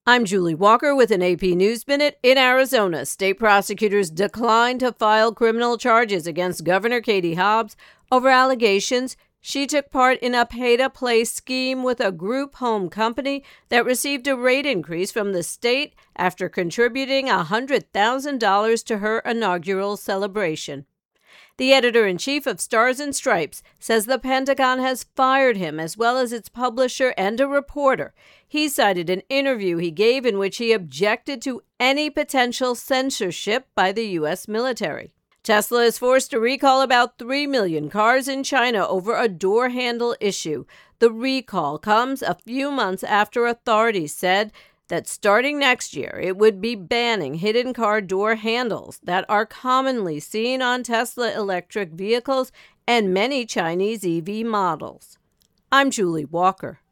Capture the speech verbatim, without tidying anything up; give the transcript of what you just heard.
I'm Julie Walker with an A P News Minute. In Arizona, state prosecutors declined to file criminal charges against Governor Katie Hobbs over allegations she took part in a pay-to-play scheme with a group home company that received a rate increase from the state after contributing one hundred thousand dollars to her inaugural celebration. The editor-in-chief of Stars and Stripes says the Pentagon has fired him, as well as its publisher and a reporter. He cited an interview he gave in which he objected to any potential censorship by the U S military. Tesla is forced to recall about three million cars in China over a door handle issue. The recall comes a few months after authorities said that starting next year, it would be banning hidden car door handles that are commonly seen on Tesla electric vehicles and many Chinese E V models. I'm Julie Walker.